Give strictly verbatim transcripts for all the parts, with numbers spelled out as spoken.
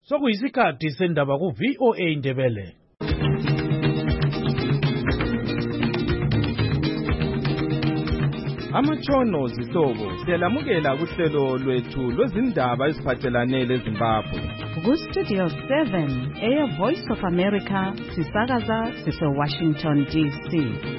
Sokuyisikhathi sendaba ku V O A Indebele. Amatshono zihlobo siyalamukela kuhlelo lwethu lwezindaba eziphathelane leZimbabwe. Ku Studio seven, Air Voice of America, sisakaza sise Washington D C.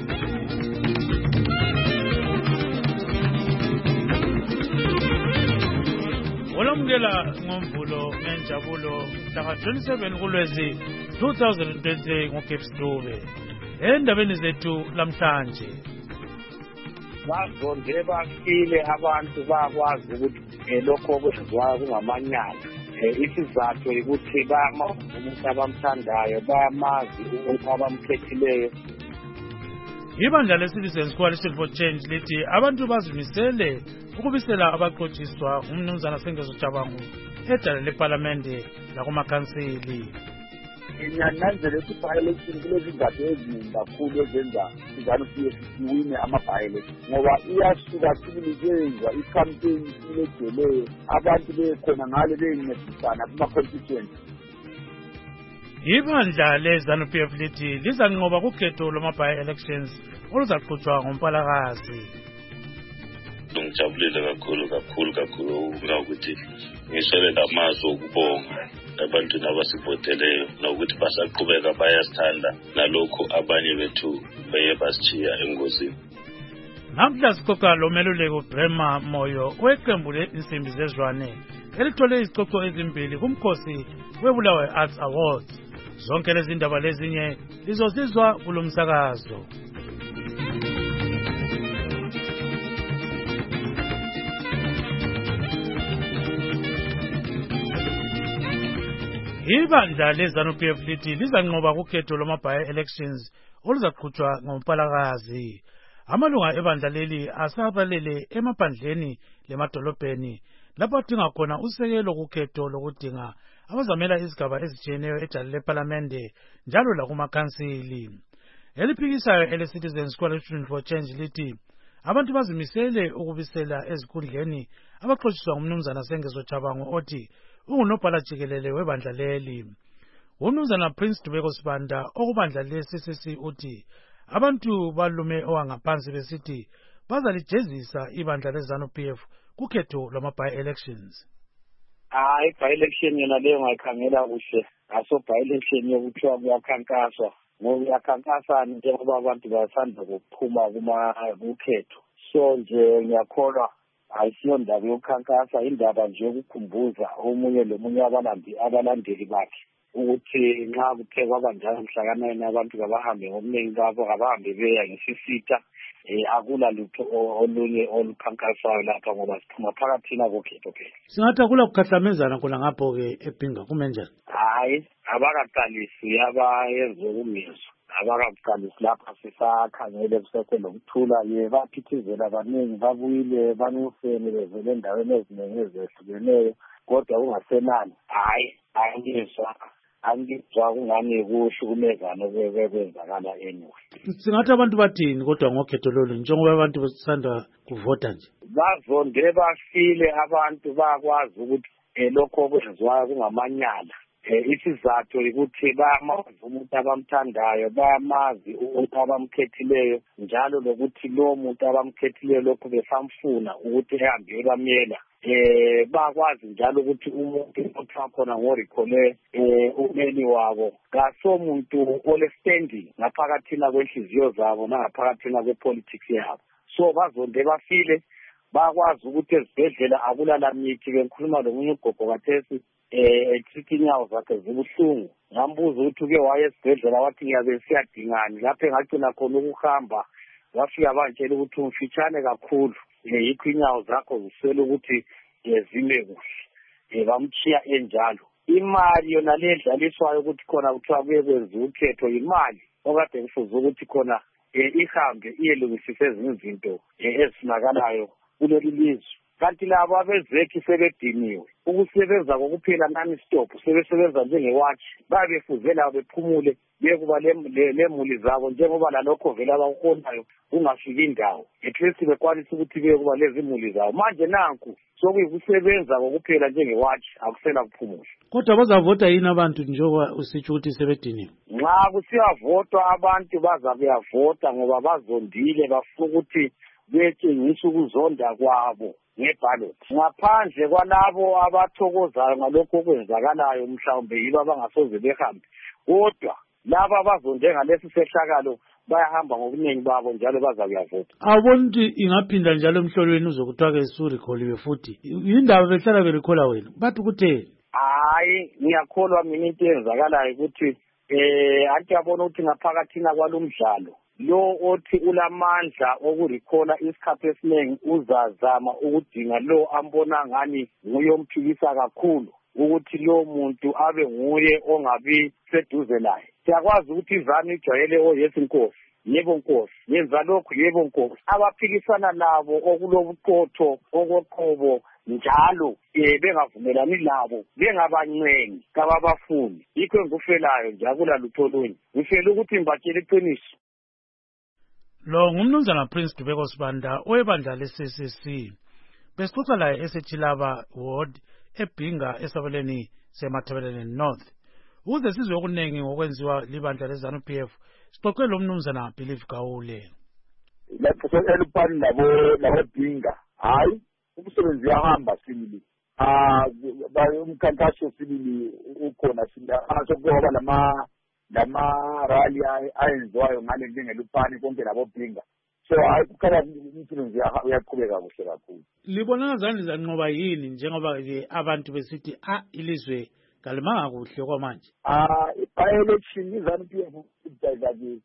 Olamukela ngomvulo ngenjabulo mhla twenty-seven kuLwezi two thousand twenty ngoGibbs Dube. Endabeni zethu lamhlanje. Bazonde bafile abantu bakwazi ukuthi lokho okwenziwayo kungamanyala. Isizathu ukuthi bayamazi umuntu abamthandayo, bayamazi umuntu abamkhethileyo. Ibandla leCitizens Coalition for Change lithi abantu bazimisele ukubisela abaqotshiswa umnumzana Sengezo Jabangu edala leParlamente lakumakhansili. Inyananzele ukuthi by-election kulezindaba eziningi kakhulu ezenza izanu P F iwine ama-by-election ngoba iyasuka sibilikwenza i-campaign ilegeleyo abantu bekhona ngale beyincedisana kuma-constituency. Ibandla leZanu P F lithi lizanqoba kukhetho lwama-by-elections oluzaqhutshwa ngoMpalakazi. Ngijabulile kakhulu kakhulu kakhulu ukuthi ngiswele ngamazwi okubonga abantu nabasivoteleyo nokuthi basaqhubeka bayasithanda nalokho abanye bethu baye basitshiya engozini. Namhla sikhokha lo meluleko Brema Moyo weqembu le-Insimbi Zezwane elithole izicoco ezimbili kumkhosi weBulawayo Arts Awards. Zonke lezi ndaba lezinye lizozizwa kulomsakazo. Ibandla leZanu P F lithi lizanqoba kukhetho lwama-by-elections oluzaqhutshwa ngoMpalakazi. Amalunga ebandla leli asabalele emaphandleni lemadolobheni lapho adinga khona usekelo kukhetho lokudinga abazamela izigaba ezitshiyeneyo edala leParlamente njalo lakumakhansili. Eliphikisayo ele-Citizens Coalition for Change lithi abantu bazimisele ukubisela ezikhundleni abaxotshiswa ngumnumzana Sengezo Jabangu othi ungunobhala jikelele webandla leli. Umnumzana Prince Dubeko Sibanda okubandla le-C C C uthi abantu balume owangaphansi besithi bazalijezisa ibandla leZanu P F kukhetho lwama-by-elections. Hayi, by-election yona leyo ngayikhangela kuhle. Aso by-election yokuthiwa kuyakhankaswa. Ngoba uyakhankasa njengoba abantu bathanda ukuphuma kuma kukhetho. So nje ngiyakholwa ayisiyo ndaba yokukhankasa, indaba nje yokukhumbuza omunye lomunye abalandi abalandeli bakhe ukuthi nxa kuthe kwabanjalo mhla ka nine abantu kabahambe ngobuningi babo abahambe beya ngesisitha. Eh akula lutho olunye olukhankasayo lapha ngoba siphuma phakathina kokhetho phela. Singathi akula kukhahlamezana khona ngapho ke ePinga kumenjani? Hayi, abakaqalisi abayenze umizwa. Abakaqalisi lapha sisakhangele kusethe lokuthula ye baphithizela abaningi babuyile banuseni bezele endaweni eziningi ezehlukeneyo kodwa kungasenani. Hayi, angizwa angizwa kungani kushukumezana kwenzakala anyway. Singathi abantu bathini kodwa ngokhetho lolu njengoba abantu besanda kuvota nje? Bazonde bafile abantu bakwazi ukuthi lokho okwenziwayo kungamanyala. Isizathu ukuthi bayamazi umuntu abamthandayo, bayamazi umuntu abamkhethileyo njalo lokuthi lo muntu abamkhethileyo lokho besamfuna ukuthi ehambe ebamela. Eh bakwazi njalo ukuthi umuntu othiwa khona ngorikhole eh umeli wabo kaso umuntu ole-standing ngaphakathina kwenhliziyo zabo nangaphakathina kwepolitics yabo. So bazonde bafile bakwazi ukuthi ezibhedlela akulala mithi. Bengikhuluma lomunye ugogo kathesi eh ethi inyawo zakhe zibuhlungu. Ngambuza ukuthi uke waye esibhedlela wathi ngiyabe siyadingani lapho engagcina khona ukuhamba wafika bantshela ukuthi umfitshane kakhulu. Yikho inyawo zakho ziswele ukuthi zime kuhle. Bamchiya enjalo. Imali yona le edlaliswayo ukuthi khona kuthiwa kuye kwenziwa ukhetho imali okade kufuze ukuthi khona ihambe iyelungisisa ezinye izinto ezifunakalayo kuleli lizwe. Kanti labo abezekhi sebediniwe ukusebenza kokuphela nani stop sebesebenza njengewatch babefuzela bephumule bekuba lemuli zabo njengoba lalokho vela abakuhonayo ungafika indawo. At least bekwanisa ukuthi bekuba lezi imuli zabo. Manje nanku sokuyikusebenza kokuphela njengewatch akusela kuphumula. Kodwa bazavota yini abantu njengoba usitsho ukuthi sebediniwe? Nxa kusiyavotwa abantu baza kuyavota ngoba bazondile bafuna ukuthi betshengisa ukuzonda kwabo ngeballot. Ngaphandle kwalabo abathokozayo ngalokho okwenzakalayo mhlawumbe yibo abangasoze behambe. Kodwa laba abazonde ngalesi sehlakalo bayahamba ngobuningi babo njalo baza kuyavota. Awubona ukuthi ingaphinda njalo emhlolweni uzokuthiwa ke surikholiwe futhi. Yindaba behlala berikhola wena. Bathi kutheni? Hayi, ngiyakholwa mina into eyenzakalayo ukuthi eh anti yabona ukuthi ngaphakathina kwalomdlalo lo othi ulamandla okurikhola isikhathi esiningi uzazama ukudinga lo ambona ngani nguyomphikisa kakhulu ukuthi lo muntu abe nguye ongabi seduze naye. Siyakwazi ukuthi izanu ijwayele oyesi Nkosi, yebo Nkosi, yenza lokhu yebo Nkosi. Abaphikisana nabo okulobuqotho okoqobo njalo eh bengavumelani labo bengabancengi kababafuni. Yikho engufelayo nje akulalutho lunye. Ngifela ukuthi ngibakele iqiniso. Lo ngumnumzana Prince Dubeko Sibanda oyebandla le-C C C. Besixoxa laye eseTshilaba Ward eBhinga esabeleni seMatabeleni North. Uze sizwe okunengi ngokwenziwa libandla le-ZANU-P F. Sixoxe lo mnumzana Believe Gawule. Lapho elupani labo labo Bhinga. Hayi, umsebenzi uyahamba sibili. Ah, umkhankaso sibili ukhona sibili. Asokuba lama lama rally ayenziwayo ngale njengelupani konke labo Bhinga. So hayi kukhala umsebenzi uyaqhubeka kuhle kakhulu. Libona ngazani zanqoba yini njengoba ke abantu besithi ah ilizwe kalimanga kuhle kwamanje? Ah, i-by-election iZANU-P F idayizake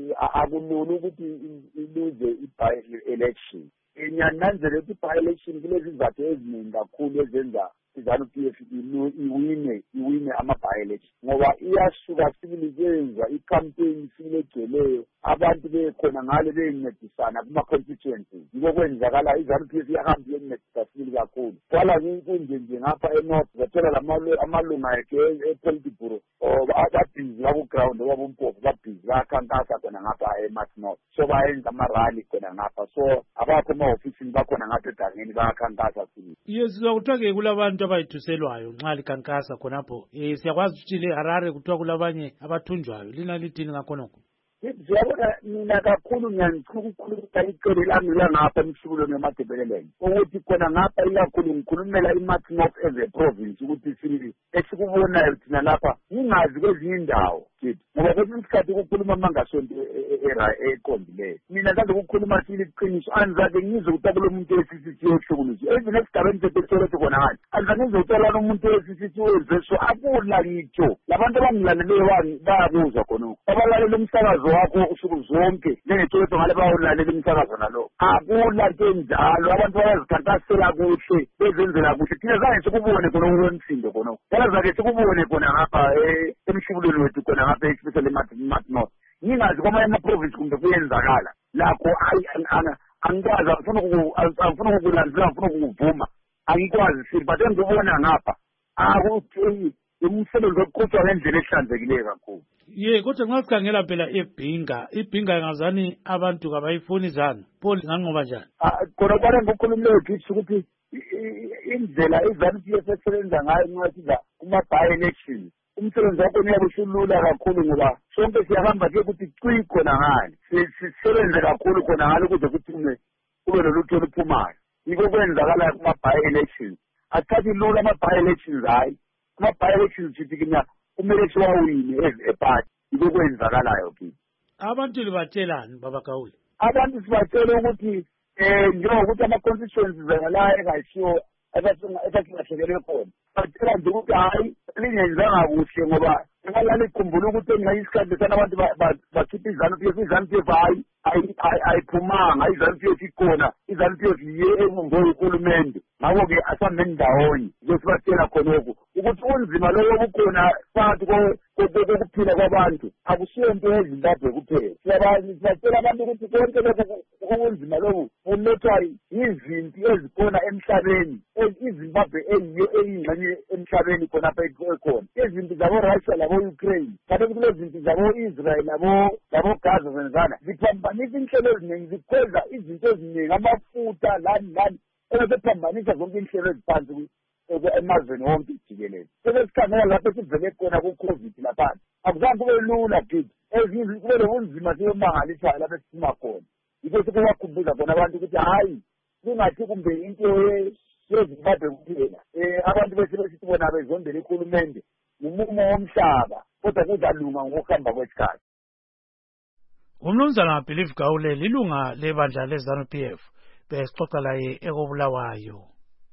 akulula ukuthi ilizwe i-by-election. Ngiyananzela ukuthi i-by-election kulezi izathu eziningi kakhulu ezenza iZANU-P F iwine iwine ama-by-election ngoba iyasuka sibili kwenza i-campaign sibili egcweleyo abantu bekhona ngale beyincedisana kuma-constituencies. Yiko kwenzakala iZANU-P F iyahamba iyencedisa sibili kakhulu. Kwala kunje nje ngapha eNorth zathola amalunga akhe ePolitburo babhizi baku-ground wabumpofu babhizi bayakhankasa khona ngapha eMath North. So bayenza amarali khona ngapha. So abakho ema-ofisini bakhona ngapha egangeni bayakhankasa sibili. Yes, kuthiwa-ke kulabantu abayithuselwayo nxa likhankasa khonapho. Eh siyakwazi ukuthi le Harare kuthiwa kulabanye abathunjwayo. Lina lithini ngakhonokho? Siyabona mina kakhulu ngiyangikhuluma icele lami langapha emhlubulweni weMatabeleland ukuthi khona ngapha ikakhulu ngikhulumela iMath North as a province ukuthi sibili esikubonayo thina lapha ngingazi kwezinye indawo kithi ngoba kwesinye isikhathi ukukhuluma mangasonto eqondileyo. Mina ngaze ukukhuluma sibili iqiniso anzake ngizwe ukuthi akulo muntu wesisithi yohlukuniswa even esigabeni sethu khona ngani anzake ngizwe ukuthi umuntu wesisithi wezeso akula ngitsho labantu abangilaleleyo bayakuzwa khona abalalela umsakazo wakho usuku zonke njengethoto ngale bawulalela umsakazo nalo akula nto enjalo abantu bayazikhankasela kuhle bezenzela kuhle thina zange sikubone khona ukwemsindo khona yazake sikubone khona ngapha emhlubulweni wethu khona ngapha especially eMath North. Ngingazi kwamanye ama-province kumbe kuyenzakala lakho angikwazi angifuna ukukulandzela angifuna ukukuvuma angikwazi sili but engibona ngapha akuthi umsebenzi wokuqhutshwa ngendlela ehlanzekileyo kakhulu. Ye kodwa nxa sikhangela phela eBhinga iBhinga ngazani abantu kabayifuni izanu Paul nganqoba njani? Khona kwale ngokhulumileyo kithi ukuthi indlela iZANU-P F esebenza ngayo ngathi la kuma-by-election umsebenzi wakho uyabe usulula kakhulu ngoba sonke siyahamba ke ukuthi cwi khona ngani sisebenze kakhulu khona ngalo ukuze kuphume kube lolutho oluphumayo. Yiko kwenzakala kuma-by-election athathi lula ama-by-elections hayi ama-by-elections sithi kina kumele siwawine ebhadi. Yiko kwenzakalayo kithi. Abantu libatshelani baba Gawule? Abantu sibatshela ukuthi um njengokuthi ama-constituencies la engayishiwo esasingahlekele khona batshela nje ukuthi hayi lingenzanga kuhle ngoba ngalala ikhumbula ukuthi engayisikhathi lesana abantu bakhipha iZANU-P F iZANU-P F hayi ayiphumanga iZANU-P F ikhona iZANU-P F yiye ebunge uhulumende ngako-ke asambeni ndawonye ngesibatshela khonokho ukuthi unzima lowo obukhona phakathi kokuphila kwabantu akusiyo nto eZimbabwe kuphela. Sibatshela abantu ukuthi konke lokho okunzima lobu kulethwa yizimpi ezikhona emhlabeni iZimbabwe eyiyo eyingxenye emhlabeni khonapha ekhona izimpi zabo-Russia labo-Ukraine kanti kule zinto zabo-Israel labo-Gaza zenzana ziphambanisa inhlelo eziningi zikhweza izinto eziningi amafutha lani lani ebephambanisa zonke inhlelo eziphansi emazweni wonke jikelele. Sebesikhangela lapho sivele khona ku-COVID lapha. Akuzange kube lula kithi. Ezinye kube ubunzima siyomangalisayo lapho esiphuma khona. Yikho sekubakhumbuza khona abantu ukuthi hayi kungathi kumbe into yezimbabwe kuphela. Eh abantu bese besithi bona bezondela ikhulumende umumo womhlaba kodwa kuzalunga ngokuhamba kwesikhathi. Umnumzana Believe Gawule lilunga lebandla leZANU P F besixoxa laye ekobulawayo.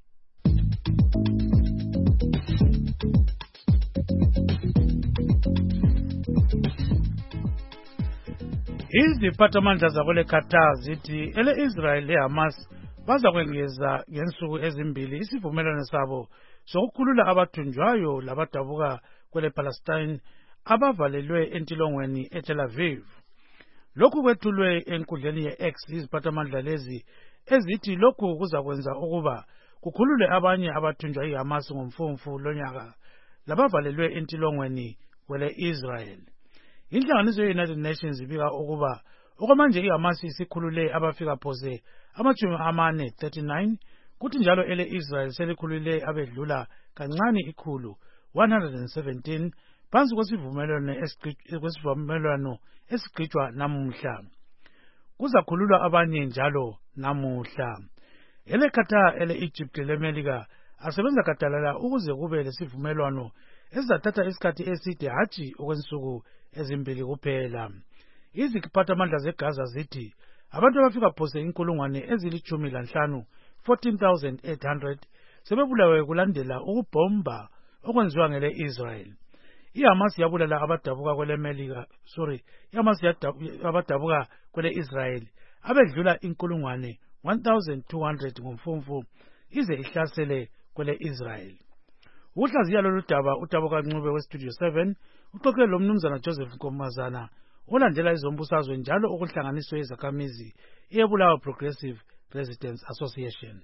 Iziphathamandla zakwele Qatar zithi ele Israel leHamas baza kwengeza ngensuku ezimbili isivumelwano sabo sokukhulula abathunjwayo labadabuka kwele Palestine abavalelwe entilongweni eTel Aviv. Lokhu kwethulwe enkundleni ye-X iziphathamandla lezi ezithi lokhu kuzakwenza ukuba kukhulule abanye abathunjwa yiHamas ngomfumfu lonyaka labavalelwe entilongweni kwele Israel. Inhlanganiso ye-United Nations ibika ukuba okwamanje iHamas isikhulule abafika phose amachumi amane thirty-nine kuthi njalo ele Israel selikhulule abedlula kancane ikhulu one hundred seventeen phansi kwesivumelwano kwesivumelwano esigqitshwa namuhla. Kuzakhululwa abanye njalo namuhla. Ele Qatar ele Egypt le Melika asebenza gadalala ukuze kube lesivumelwano ezizathatha isikhathi eside hathi okwensuku ezimbili kuphela. Iziphathamandla zeGaza zithi abantu abafika phose inkulungwane ezilichumi lanhlanu fourteen thousand eight hundred sebebulawe kulandela ukubhomba okwenziwa ngele Israel. iHamas yabulala abadabuka kwele Melika sorry iHamas abadabuka kwele Israel abedlula inkulungwane one thousand two hundred ngomfumfu ize ihlasele kwele Israel. Uhlaziya lolu daba udabuka Ncube weStudio seven uxoxe lo mnumzana Joseph Nkomazana olandela izombusazwe njalo okuhlanganiswe izakhamizi eBulawayo Progressive Residents Association.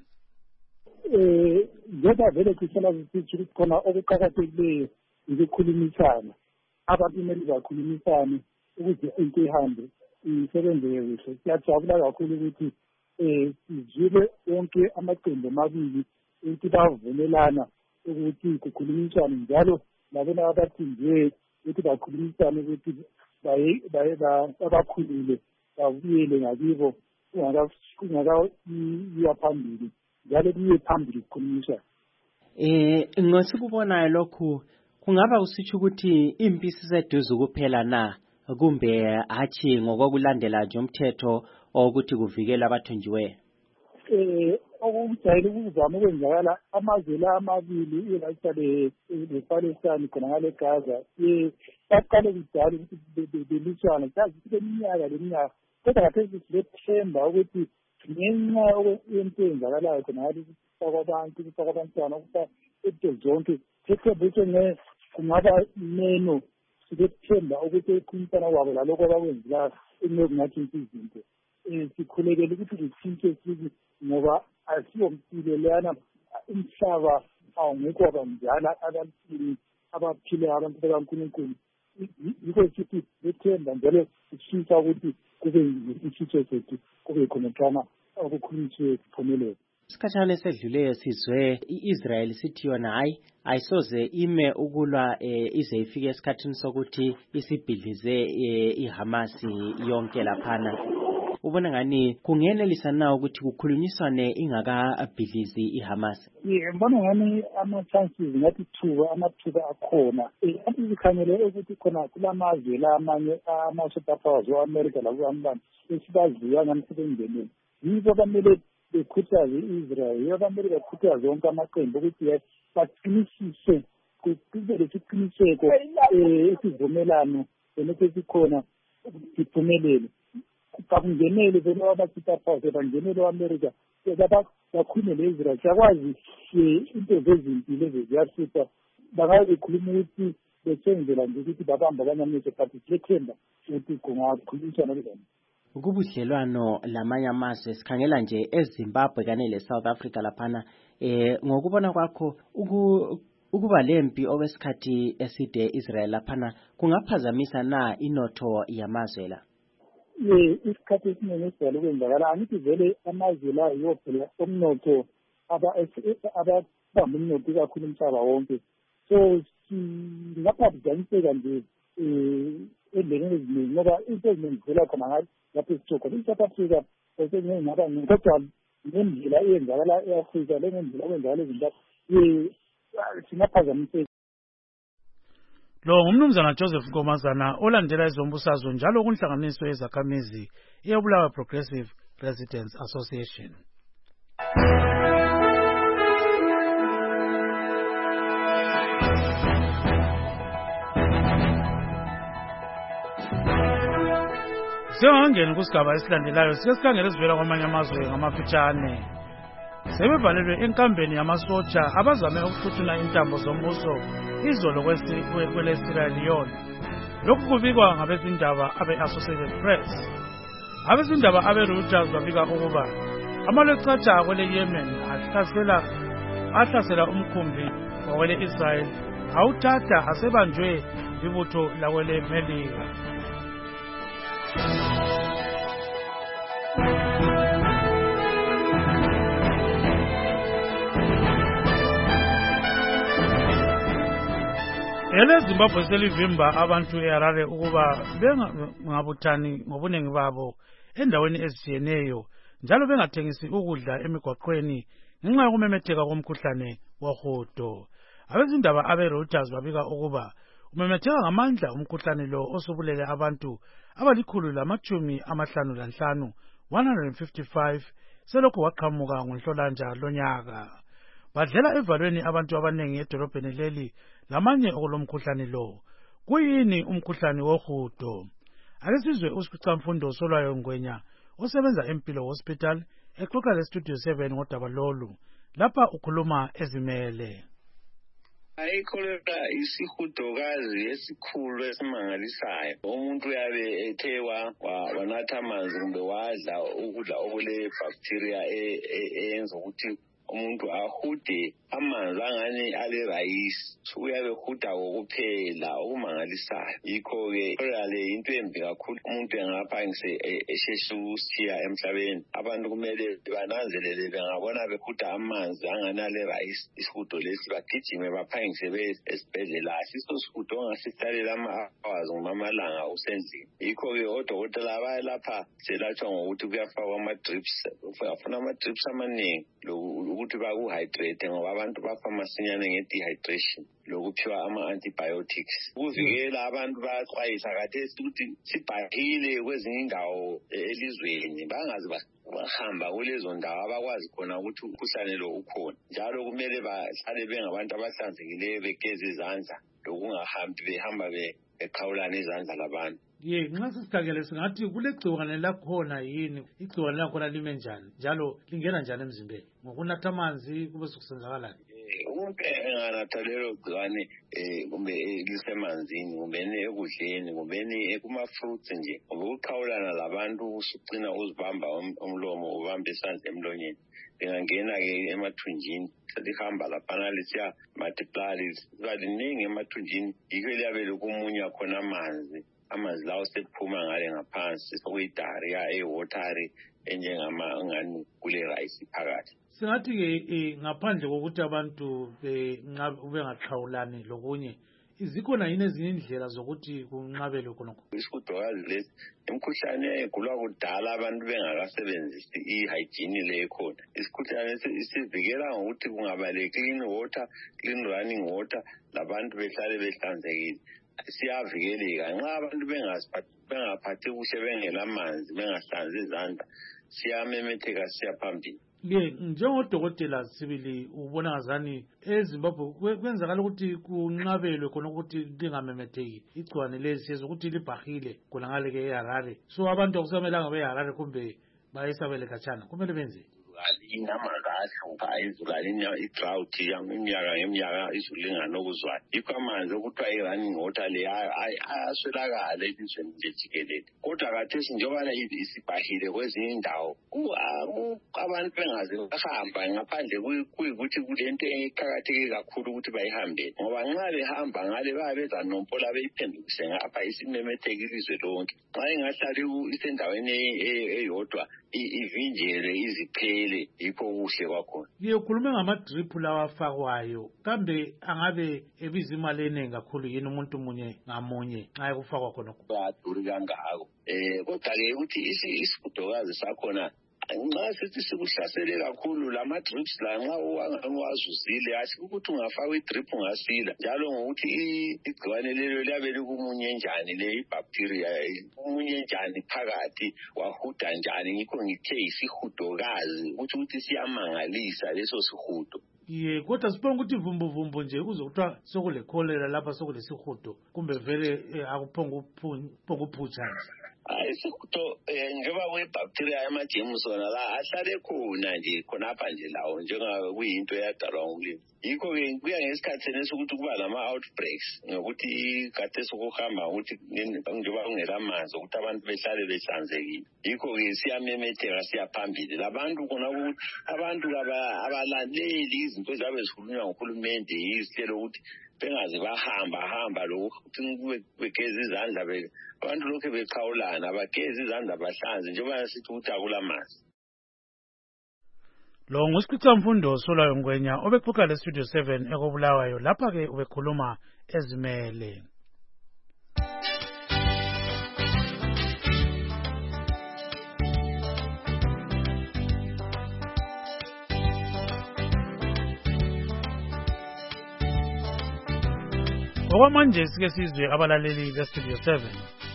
Eh ngoba vele kusela ukuthi khona okuqhakathekileyo ukukhulumisana abantu kumele bakhulumisane ukuze into ihambe isebenzeke kuhle. Siyajabula kakhulu ukuthi eh sizile wonke amaqembu amabili ukuthi bavumelana ukuthi kukhulumisane njalo labona abathinjiwe ukuthi bakhulumisane ukuthi baye baye abakhulile babuyele ngakibo kungaka yaphambili njalo kuye phambili ukukhulumisana. Eh ngosikubonayo lokhu kungaba usitsho ukuthi impisi seduze kuphela na kumbe hathi ngokulandela nje umthetho ukuthi kuvikela abathunjiwe. Eh okujayele ukuzama ukwenzakala amazwe la amabili ilakale lePalestine khona ngale Gaza eh baqale kudala ukuthi beliswana sazi iminyaka leminyaka kodwa kaphezulu sithemba ukuthi ngenxa yentenzakalayo khona ngale kwabantu kwabantwana ukuba into zonke sithembe ne kungaba neno sithemba ukuthi ikhumphana wabo laloko abakwenzilayo enokungathi izinto eh sikhulekele ukuthi sithinke sithi ngoba asiyomphile lana umhlaba awungekho abanjalo abantini abaphile abantu bakaNkulunkulu yikho sithi sithemba njalo sifisa ukuthi kube isitho sethu kube khona okukhulunyiswe kuphumelele. Isikhathana esedluleyo sizwe iIsrael sithi yona hayi ayisoze ime ukulwa ize ifike esikhathini sokuthi isibhidlize iHamas yonke laphana. Ubona ngani kungenelisa na ukuthi kukhulunyiswane ingakabhidlizi iHamas? Yeah, mbona ngani ama chances ngathi thuba amathuba akhona. Eh athi sikhangele ukuthi khona kulamazwe la amanye ama superpowers eAmerica lakuAmerica esibaziwa ngamsebenzeni. Yibo bamele bekhuthaze iIsrael, yabamele bekhuthaze zonke amaqembu ukuthi baqinisise kube lesiqiniseko eh isivumelano enesikhona siphumelele. Bakungenele bona abasiphatha bangenele eAmerica baba bakhulumele eIsrael yakwazi into zezimpilo eziyasipha bangabe khuluma ukuthi besenzela nje ukuthi babamba abanyametse but sithemba ukuthi kungakhulunyiswana lezona. Ukubudlelwano lamanye amazwe sikhangela nje eZimbabwe kanye leSouth Africa laphana eh ngokubona kwakho ukuba lempi okwesikhathi eside Israel laphana kungaphazamisa na inotho yamazwe la? Eh isikhathi esiningi esijwayele ukwenzakala angithi vele amazwe la yophela omnotho ababamba umnotho kakhulu umhlaba wonke. So singaphazaniseka nje um endleleni eziningi ngoba into eziningi zivela khona lapho esitho khona i-South Africa ngaba kodwa ngendlela eyenzakala e-Afrika lengendlela okwenzakala eZimbabwe singaphazamiseka. Lo ngumnumzana Joseph Nkomazana olandela izombusazwe njalo kunhlanganiso yezakhamizi eyaBulawayo Progressive Residents Association. Siyangena kusigaba esilandelayo siyesikhangela esivela kwamanye amazwe ngamafitshane. Sebevalelwe enkambeni yamasotsha abazame ukuthuthuna intambo zombuso izolo kwele Sierra Leone. Lokhu kubikwa ngabezindaba abe-Associated Press. Abezindaba abe-Reuters babika ukuba amalwecatha kwele Yemen ahlasela ahlasela umkhumbi wakwele Israel awuthatha asebanjwe ibutho lakwele Melika. Ele Zimbabwe selivimba abantu eHarare ukuba bengabuthani ngobunengi babo endaweni ezitshiyeneyo njalo bengathengisi ukudla emigwaqweni ngenxa yokumemetheka komkhuhlane wohudo. Abezindaba abe-Reuters babika ukuba umemetheka ngamandla umkhuhlane lo osubulele abantu abalikhulu lamatshumi amahlanu lanhlanu one hundred fifty-five selokhu waqhamuka ngoNhlolanja lonyaka. Badlela evalweni abantu abanengi edolobheni leli lamanye okulomkhuhlane lo. Kuyini umkhuhlane wohudo? Akesizwe uSicamfundo Solwayo Ngwenya osebenza eMpilo Hospital exoxa leStudio seven ngodaba lolu. Lapha ukhuluma ezimele. Ayikholera isihudokazi esikhulu esimangalisayo. Umuntu uyabe ethe wanatha amanzi kumbe wadla ukudla okule bacteria eyenza ukuthi umuntu ahude amanzi angani ale rice. Uyabe huda kokuphela okumangalisayo. Yikho-ke le into embi kakhulu umuntu engaphangise esheshe ukushiya emhlabeni. Abantu kumele bananzelele bengabona behuda amanzi angani ale rice isihudo lesi bagijime baphangise beye esibhedlela. Asiso sihudo ongasihlalele ama-hours ngumamalanga usendlini. Yikho-ke odokotela bayalapha selatshwa ngokuthi kuyafakwa ama-drips. Uyafuna ama-drips amaningi ukuthi bakuhydrate ngoba abantu bafa masinyane nge-dehydration lokuphiwa ama-antibiotics. Ukuvikela abantu bayaxwayisa khathesi ukuthi sibhahile kwezinye indawo elizweni bangazi bahamba kulezo ndawo abakwazi khona ukuthi umkhuhlane lo ukhona. Njalo kumele bahlale bengabantu abahlanzekileyo begeza izandla lokungahambi behamba beqhawulana izandla labantu. Ye nxa sisikhangele singathi kulegciwane lakhona yini? Igciwane lakhona lime njani njalo lingena njani emzimbeni? Ngokunatha amanzi kube sokusenzakalani? Umuntu enganatha lelo gciwane kumbe lisemanzini kumbe ekudleni kumbe kuma-fruits nje kumbe ukuqhawulana labantu usucina uzibamba umlomo ubambe isandla emlonyeni lingangena-ke emathunjini selihamba laphana lisiya multiply liba liningi emathunjini. Yikho liyabe lokumunya khona amanzi. Amanzi lawo sephuma ngale ngaphansi sokuyi-diarrhea e-watery enjengama ngani kule rice phakathi. Singathi-ke ngaphandle kokuthi abantu bengaxhawulani lokunye, zikhona yini ezinye indlela zokuthi kunqabelwe khonokho? Isihudokazi lesi imkhuhlane egulwa kudala abantu bengakasebenzisi i-hygiene le ekhona. Isikhuhlane sivikela ngokuthi kungaba le-clean water, clean running water, labantu behlale behlanzekile. Siyavikeleka nxa abantu bengaphathi kuhle bengelamanzi bengahlanzi izandla siyamemetheka siyaphambili. Ye njengodokotela sibili ubona ngazani eZimbabwe kwenzakala ukuthi kunqabelwe khona ukuthi lingamemetheki igciwane lesi ukuthi libhahile khona ngale ke eHarare. So abantu akusamelanga beHarare kumbe bayesabele khatshana kumele benze inamanzi ahlupha izulu i-drought iminyaka ngeminyaka izulu linganokuzwayo. Yikho amanzi okuthiwa i-running water le ayaswelakala elizweni nje jikelele. Kodwa khathesi njengoba isibhahile kwezinye indawo abantu bengaze bahamba ngaphandle kuyikuthi kulento eqakatheke kakhulu ukuthi bayihambele ngoba nxa behamba ngale bayabe bezanompola beyiphendukise ngapha isimemetheka ilizwe lonke. Nxa ingahlali isendaweni eyodwa ivinjele iziphele yikho kuhle kuhle kwakhona. Ngiyokhuluma ngama-drip lawa afakwayo kambe angabe ebiza imali eningi kakhulu yini umuntu munye ngamunye nxa kufakwa khona aduri kangako um kodwa-ke ukuthi isihudokazi sakhona nxa sithi sikuhlasele kakhulu lama-drips la nxa uwazuzile asike ukuthi ungafaka i-drip ungasila njalo ngokuthi igciwane lelo liyabe likumunye njani le ibacteria kumunye njani phakathi wahuda njani ngikho ngithe isihudokazi ukuthi ukuthi siyamangalisa leso sihudo. Ye kodwa sibonga ukuthi vumbuvumbu nje kuze kuthiwa sokule cholera lapha sokulesihudo kumbe vele akuphonga uphutsha nje. Hayi isihudo njengoba kwebacteria yamajemusi wona la ahlale khona nje khonapha nje lawo njengoba kuyinto eyadalwa ngumlimi. Yikho-ke kuya ngesikhathi sokuthi kuba nama-outbreaks ngokuthi kade sokuhamba ukuthi njengoba kungela manzi ukuthi abantu behlale behlanzekile. Yikho-ke siyamemetheka siyaphambili labantu khona ukuthi abantu abalaleli izinto ezabe zikhulunywa nguhulumende yizihlelo ukuthi bengaze bahamba hamba lokuthi begeza izandla abantu lokhu beqhawulana bageza izandla bahlanze njengoba sithi ukuthi akulamanzi. Lo nguSikhicamfundo Solayo Ngwenya obexoxa le Studio seven ekobulawayo lapha ke ubekhuluma ezimele. Okwamanje sike sizwe abalaleli be Studio seven.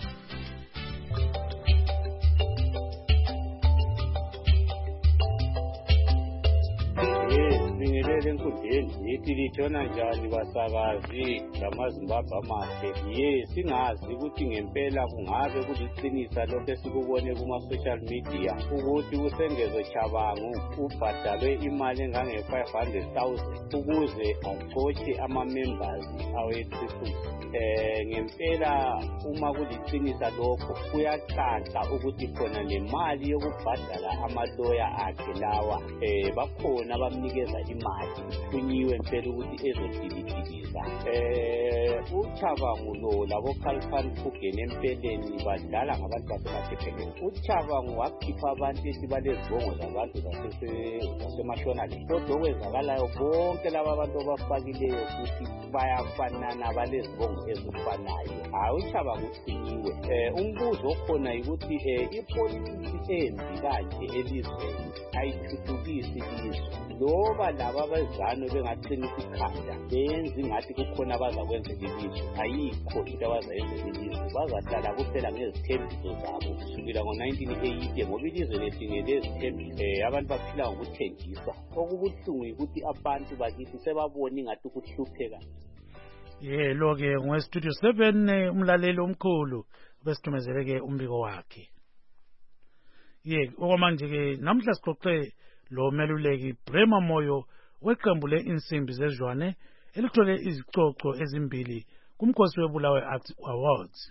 Enkundleni yithi litshona njani basakazi lamaZimbabwe amahle. Ye singazi ukuthi ngempela kungabe kuliqinisa lokho esikubone kuma-social media ukuthi uSengezo Chabangu ubhadalwe imali engange five hundred thousand ukuze axotshe ama-members awe-triple. Eh ngempela uma kuliqinisa lokho kuyacaca ukuthi khona nemali yokubhadala amaloya akhe lawa eh bakhona abamnikeza imali kunyiwe impela ukuthi ezodilidiliza. Eh uChabangu lo labo Khalfan Phugeni empeleni badlala ngabantu basemathepheleni. uChabangu wakhipha abantu esibalezibongo zabantu zasemashonaleni kodwa okwenzakalayo bonke laba bantu abafakileyo ukuthi bayafanana balezibongo ezifanayo. Hayi uChabangu uthunyiwe. Eh umbuzo okhona ukuthi ipolitiki embi kanje elizweni ayithuthukisi ilizwe loba laba abazano bengaqinisa ikhanda benza ngathi kukhona abazakwenzela ilizwe ayikho into abazayenzela ilizwe bazahlala kuphela ngezithembiso zabo kusukela ngo-nineteen eighty ngoba ilizwe lehlingele ezithembiso eh abantu baphila ngokuthengisa okubuhlungu ukuthi abantu bakithi sebabona ngathi ukuhlupheka. Ye lo ke ngwe-Studio seven umlaleli omkhulu besithumezeleke umbiko wakhe. Ye okwamanje ke namhla sixoxe lo meluleki Brema Moyo weqembu le-insimbi zezwane elithole izicoco ezimbili kumkhosi weBulawayo Arts Awards.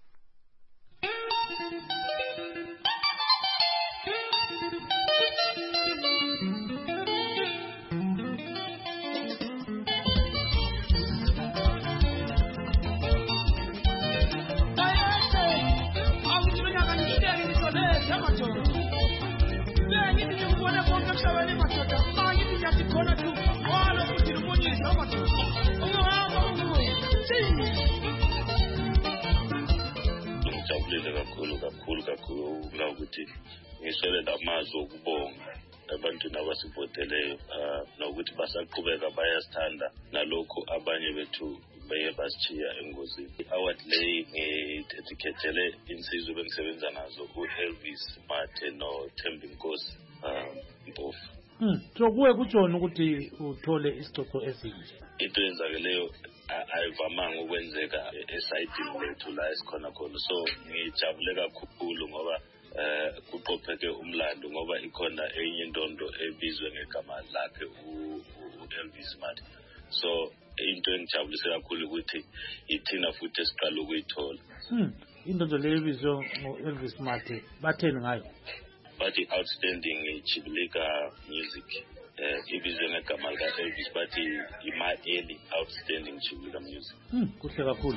Ngijabulile kakhulu kakhulu kakhulu ukubona ukuthi ngiswele namazwi okubonga ebantwini abasivoteleyo nokuthi basaqhubeka bayasithanda nalokho abanye bethu beye basishiya engozini. I-award le ngidedicatele insizwe bengisebenza nazo u-Elvis Mathe noThembi Nkosi Mpofu. Hmm, so kuwe kutshona ukuthi uthole isicoco esinje. Into yenzakeleyo ayivamanga ukwenzeka esayidini lethu la esikhona khona, so ngijabule kakhulu ngoba eh kuqopheke umlando ngoba ikhona enye indondo ebizwe ngegama lakhe u-Elvis Mathe. So into engijabulise kakhulu ukuthi ithina futhi esiqala ukuyithola. Hmm, indondo le ebizwe ngo-Elvis Mathe batheni ngayo? Bathi outstanding Chibilika music. Uh, ibizwe ngegama lika Elvis bathi ima early outstanding Chibilika music. Hmm, kuhle kakhulu.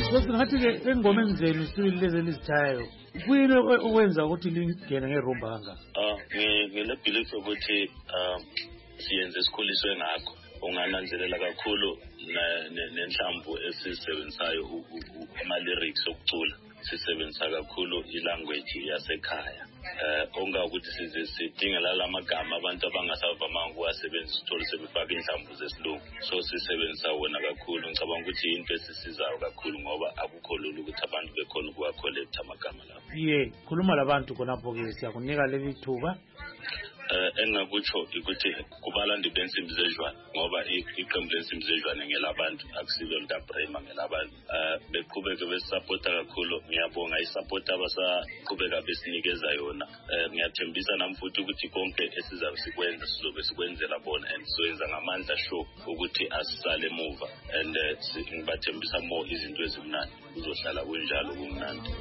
Sesingathi-ke engomeni zenu sibili lezi elizithayayo kuyini okwenza ukuthi lingene ngerumba kangaka? Ah, ngile belief ukuthi um siyenze sikhuliswe ngakho. Ungananzelela kakhulu nenhlamvu esisebenzayo ama-lyrics okucula. Sisebenzisa kakhulu ilanguage yasekhaya. Eh onga ukuthi size sidingela lamagama abantu abangasavamanga ukuwasebenzisa uthola sebefaka inhlamvu zesilungu. So sisebenzisa wona kakhulu. Ngicabanga ukuthi into esisizayo kakhulu ngoba akukho lula ukuthi abantu bekhona ukuwa-collect amagama lapho. Ye, khuluma labantu khonapho ke siyakunika leli thuba. Eh engakutsho ukuthi kubalandi bensimbi zezwana ngoba iqembu lensimbi zezwana ngelabantu akusilo lika Brema ngelabantu eh beqhubeke besupporta kakhulu ngiyabonga isupport abasaqhubeka besinikeza yona eh ngiyathembisa namfuthi ukuthi konke esizabe sikwenza sizobe sikwenzela bona and soyenza ngamandla sure ukuthi asisale emuva and ngibathembisa more izinto ezimnandi kuzohlala kunjalo kumnandi.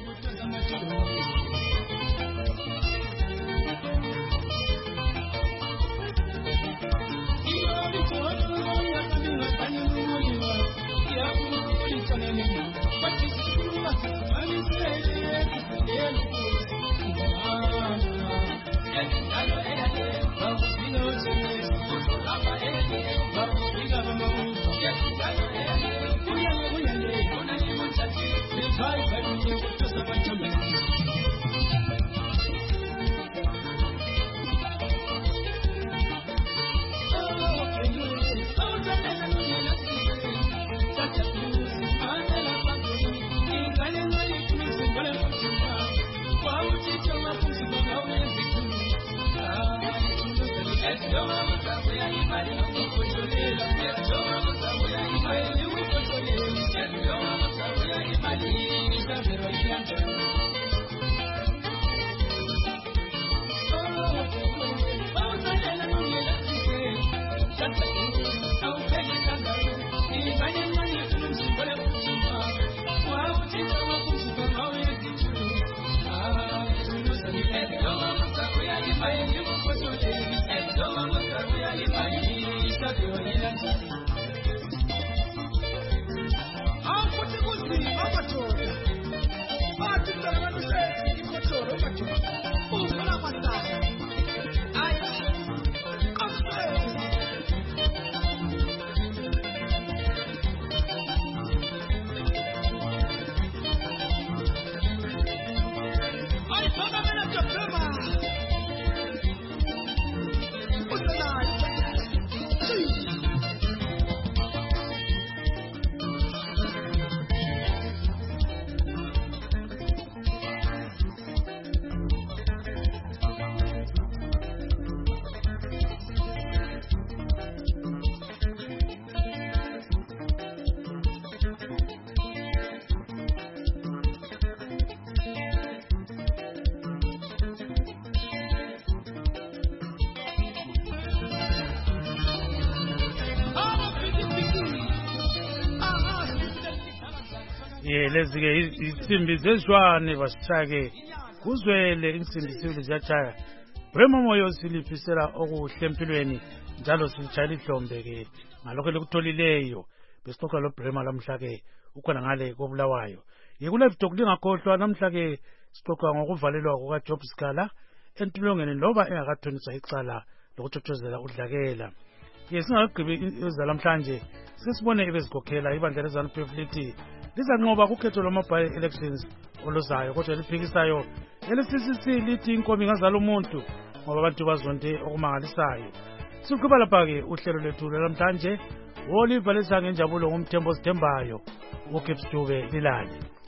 Lezi-ke isimbi zezwane basithake kuzwele insindisibili ziyatshaya. Brema Moyo silifisela okuhle empilweni njalo silitshayela ihlombe-ke ngalokho elikutholileyo. Besixoxa lo Brema lamhla-ke ukhona ngale kobulawayo. Yekulive talk lingakhohlwa namhla-ke sixoxa ngokuvalelwa kukaJob Sikhala entolongweni loba engakathoniswa icala lokuthothozela udlakela. Ke singagqibi ezalamhlanje sesibone ebezikhokhela ibandla leZANU P F lithi lizanqoba kukhetho lwama-by elections oluzayo kodwa liphikisayo eli-C C C lithi inkomo ingazala umuntu ngoba abantu bazonde okumangalisayo. Siqhuba lapha-ke uhlelo lwethu lwalamhlanje oliva lesange njabulo ngumthembo sithembayo uGibbs Dube lilale.